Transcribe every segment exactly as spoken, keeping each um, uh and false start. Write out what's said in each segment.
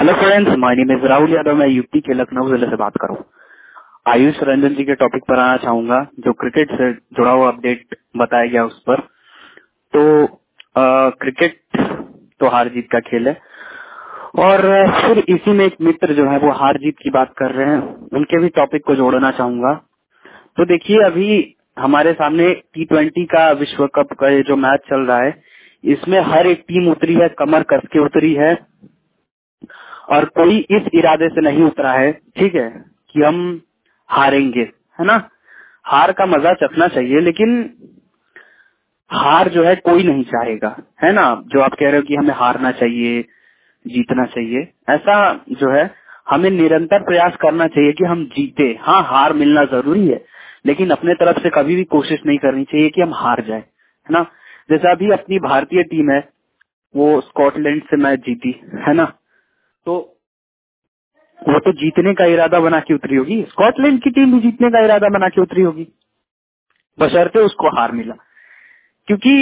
Hello friends, my name is Rahul Yadav. मैं UP के लखनऊ जिले से बात कर रहा हूँ। आयुष रंजन जी के टॉपिक पर आना चाहूंगा, जो क्रिकेट से जुड़ा हुआ अपडेट बताया गया उस पर। तो आ, क्रिकेट तो हार जीत का खेल है, और फिर इसी में एक मित्र जो है वो हार जीत की बात कर रहे हैं, उनके भी टॉपिक को जोड़ना चाहूंगा। तो देखिए, अभी हमारे सामने टी ट्वेंटी का विश्व कप का ये जो मैच चल रहा है, इसमें हर एक टीम उतरी है, कमर कस के उतरी है, और कोई इस इरादे से नहीं उतरा है, ठीक है, कि हम हारेंगे, है ना। हार का मजा चखना चाहिए, लेकिन हार जो है कोई नहीं चाहेगा, है ना। जो आप कह रहे हो कि हमें हारना चाहिए, जीतना चाहिए, ऐसा जो है हमें निरंतर प्रयास करना चाहिए कि हम जीते। हाँ, हार मिलना जरूरी है, लेकिन अपने तरफ से कभी भी कोशिश नहीं करनी चाहिए कि हम हार जाए, है ना। जैसा अभी अपनी भारतीय टीम है, वो स्कॉटलैंड से मैच जीती, है ना। तो वो तो जीतने का इरादा बना के उतरी होगी, स्कॉटलैंड की टीम भी जीतने का इरादा बना के उतरी होगी, बशर्ते उसको हार मिला। क्योंकि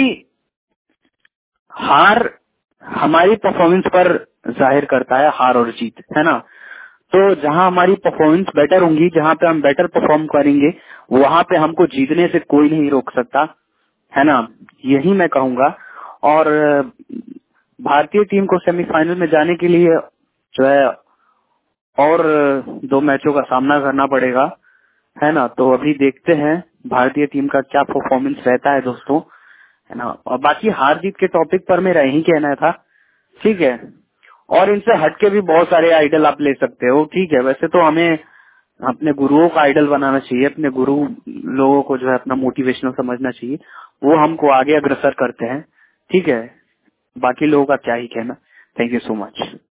हार हमारी परफॉर्मेंस पर जाहिर करता है, हार और जीत, है ना। तो जहां हमारी परफॉर्मेंस बेटर होंगी, जहां पे हम बेटर परफॉर्म करेंगे, वहां पे हमको जीतने से कोई नहीं रोक सकता, है ना। यही मैं कहूंगा। और भारतीय टीम को सेमीफाइनल में जाने के लिए जो है और दो मैचों का सामना करना पड़ेगा, है ना। तो अभी देखते हैं भारतीय टीम का क्या परफॉर्मेंस रहता है दोस्तों, है ना। और बाकी हार जीत के टॉपिक पर मेरा यही कहना था, ठीक है। और इनसे हट के भी बहुत सारे आइडल आप ले सकते हो, ठीक है। वैसे तो हमें अपने गुरुओं का आइडल बनाना चाहिए, अपने गुरु लोगों को जो है अपना मोटिवेशनल समझना चाहिए, वो हमको आगे अग्रसर करते हैं, ठीक है। बाकी लोगों का क्या ही कहना। Thank you so much.